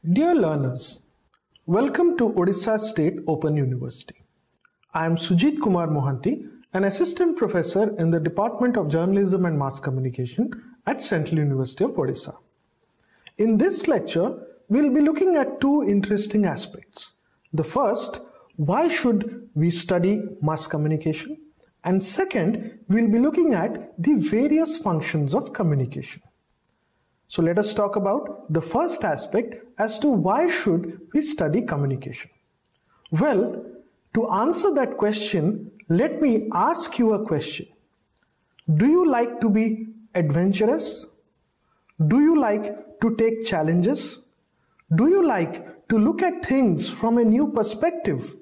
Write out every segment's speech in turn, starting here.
Dear learners, welcome to Odisha State Open University. I am Sujit Kumar Mohanty, an assistant professor in the Department of Journalism and Mass Communication at Central University of Odisha. In this lecture, we'll be looking at two interesting aspects. The first, why should we study mass communication? And second, we'll be looking at the various functions of communication. So let us talk about the first aspect as to why should we study communication. Well, to answer that question, let me ask you a question. Do you like to be adventurous? Do you like to take challenges? Do you like to look at things from a new perspective?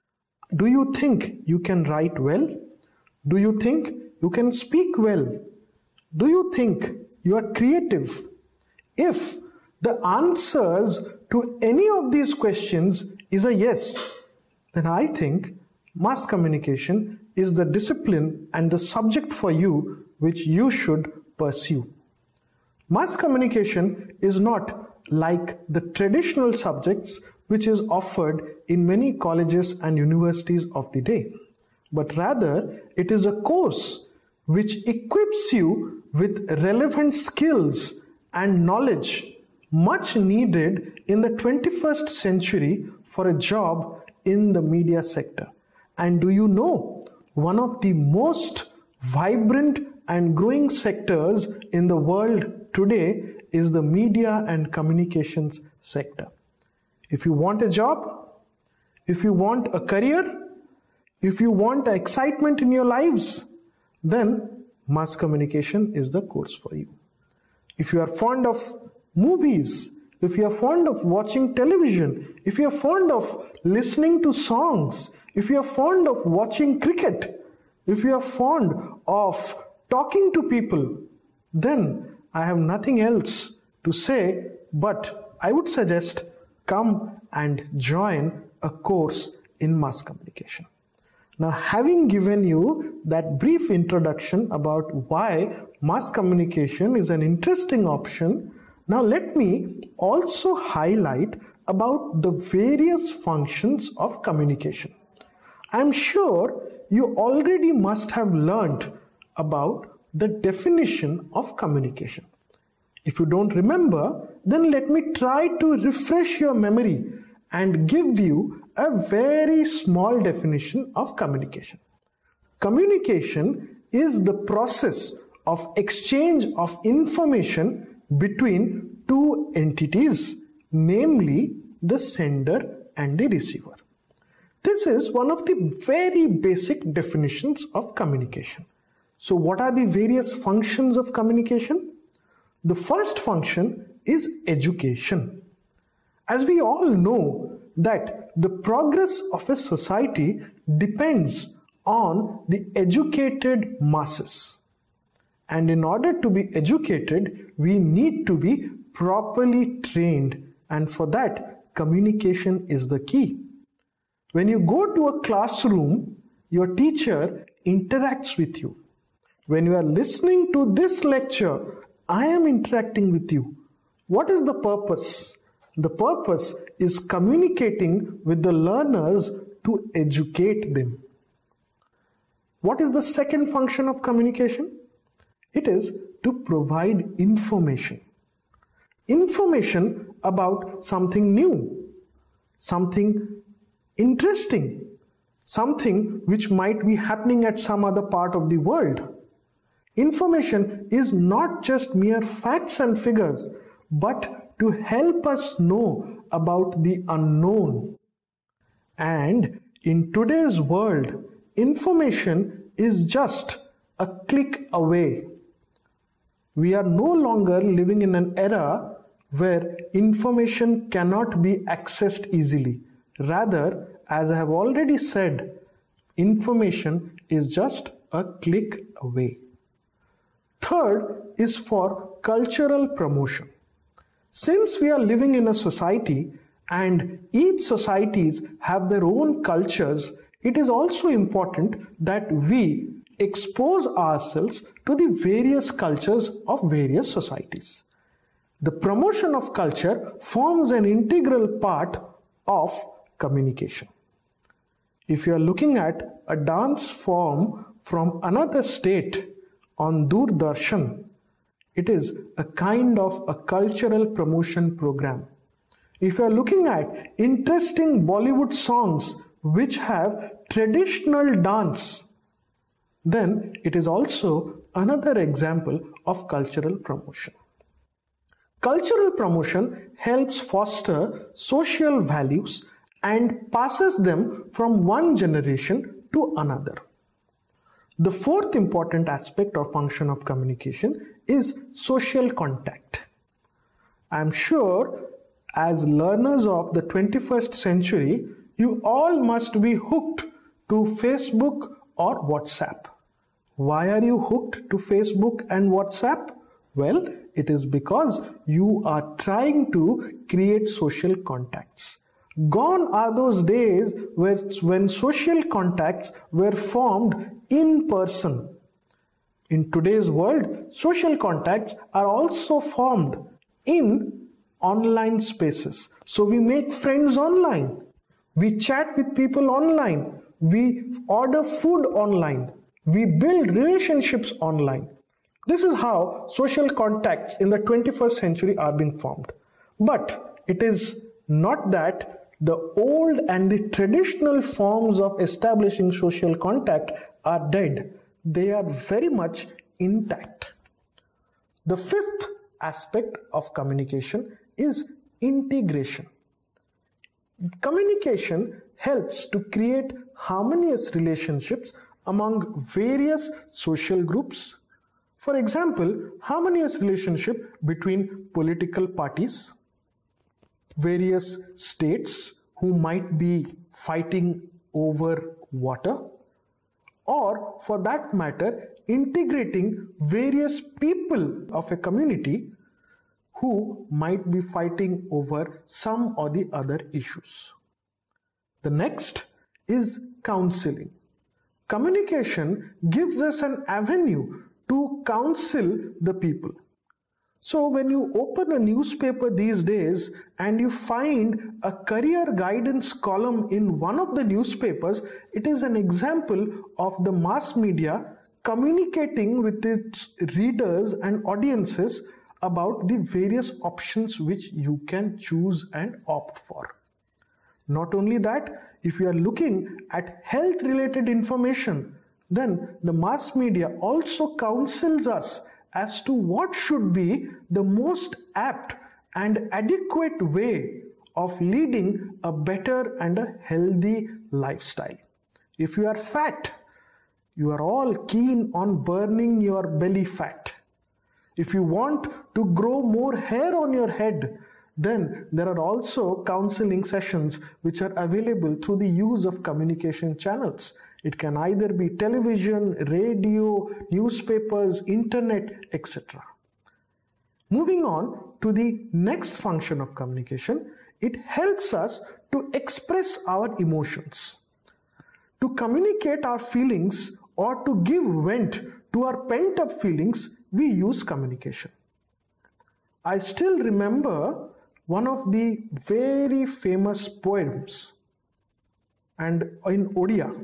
Do you think you can write well? Do you think you can speak well? Do you think you are creative? If the answers to any of these questions is a yes, then I think mass communication is the discipline and the subject for you which you should pursue. Mass communication is not like the traditional subjects which is offered in many colleges and universities of the day, but rather it is a course which equips you with relevant skills and knowledge much needed in the 21st century for a job in the media sector. And do you know, one of the most vibrant and growing sectors in the world today is the media and communications sector. If you want a job, if you want a career, if you want excitement in your lives, then mass communication is the course for you. If you are fond of movies, if you are fond of watching television, if you are fond of listening to songs, if you are fond of watching cricket, if you are fond of talking to people, then I have nothing else to say, but I would suggest come and join a course in mass communication. Now, having given you that brief introduction about why mass communication is an interesting option, now let me also highlight about the various functions of communication. I'm sure you already must have learned about the definition of communication. If you don't remember, then let me try to refresh your memory and give you a very small definition of communication. Communication is the process of exchange of information between two entities, namely the sender and the receiver. This is one of the very basic definitions of communication. So what are the various functions of communication? The first function is education. As we all know that the progress of a society depends on the educated masses. And in order to be educated, we need to be properly trained. And for that, communication is the key. When you go to a classroom, your teacher interacts with you. When you are listening to this lecture, I am interacting with you. What is the purpose? The purpose is communicating with the learners to educate them. What is the second function of communication? It is to provide information. Information about something new, something interesting, something which might be happening at some other part of the world. Information is not just mere facts and figures, but to help us know about the unknown. And in today's world, information is just a click away. We are no longer living in an era where information cannot be accessed easily. Rather, as I have already said, information is just a click away. Third is for cultural promotion. Since we are living in a society and each societies have their own cultures, it is also important that we expose ourselves to the various cultures of various societies. The promotion of culture forms an integral part of communication. If you are looking at a dance form from another state on Doordarshan, it is a kind of a cultural promotion program. If you are looking at interesting Bollywood songs which have traditional dance, then it is also another example of cultural promotion. Cultural promotion helps foster social values and passes them from one generation to another. The fourth important aspect or function of communication is social contact. I am sure as learners of the 21st century, you all must be hooked to Facebook or WhatsApp. Why are you hooked to Facebook and WhatsApp? Well, it is because you are trying to create social contacts. Gone are those days when social contacts were formed in person. In today's world, social contacts are also formed in online spaces. So we make friends online. We chat with people online. We order food online. We build relationships online. This is how social contacts in the 21st century are being formed. But it is not that the old and the traditional forms of establishing social contact are dead. They are very much intact. The fifth aspect of communication is integration. Communication helps to create harmonious relationships among various social groups. For example, harmonious relationship between political parties, various states who might be fighting over water, or for that matter, integrating various people of a community who might be fighting over some or the other issues. The next is counseling. Communication gives us an avenue to counsel the people. So when you open a newspaper these days and you find a career guidance column in one of the newspapers, it is an example of the mass media communicating with its readers and audiences about the various options which you can choose and opt for. Not only that, if you are looking at health related information, then the mass media also counsels us as to what should be the most apt and adequate way of leading a better and a healthy lifestyle. If you are fat, you are all keen on burning your belly fat. If you want to grow more hair on your head, then there are also counseling sessions which are available through the use of communication channels. It can either be television, radio, newspapers, internet, etc. Moving on to the next function of communication, it helps us to express our emotions. To communicate our feelings or to give vent to our pent-up feelings, we use communication. I still remember one of the very famous poems, and in Odia.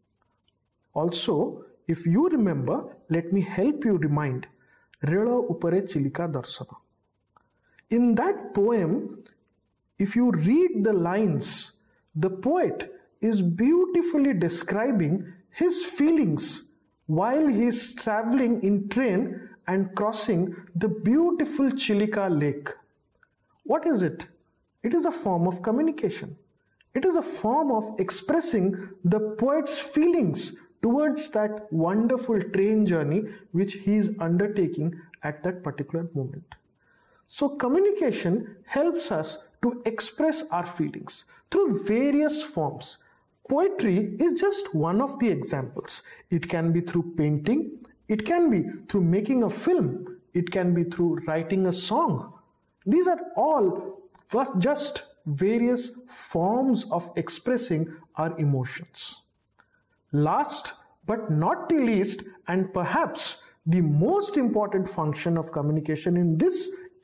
Also, if you remember, let me help you remind Relo Upare Chilika Darsana. In that poem, if you read the lines, the poet is beautifully describing his feelings while he is traveling in train and crossing the beautiful Chilika lake. What is it? It is a form of communication. It is a form of expressing the poet's feelings towards that wonderful train journey which he is undertaking at that particular moment. So communication helps us to express our feelings through various forms. Poetry is just one of the examples. It can be through painting, it can be through making a film, it can be through writing a song. These are all just various forms of expressing our emotions. Last but not the least, and perhaps the most important function of communication in this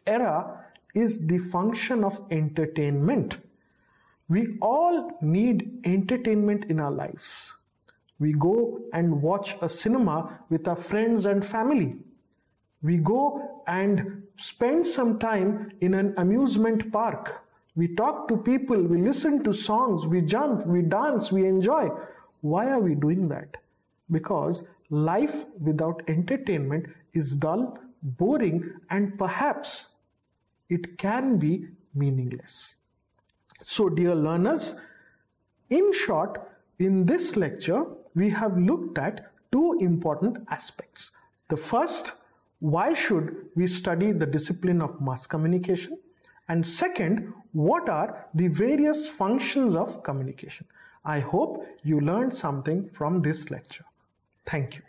era is the function of entertainment. We all need entertainment in our lives. We go and watch a cinema with our friends and family. We go and spend some time in an amusement park. We talk to people, we listen to songs, we jump, we dance, we enjoy. Why are we doing that? Because life without entertainment is dull, boring, and perhaps it can be meaningless. So, dear learners, in short, in this lecture, we have looked at two important aspects. The first, why should we study the discipline of mass communication? And second, what are the various functions of communication? I hope you learned something from this lecture. Thank you.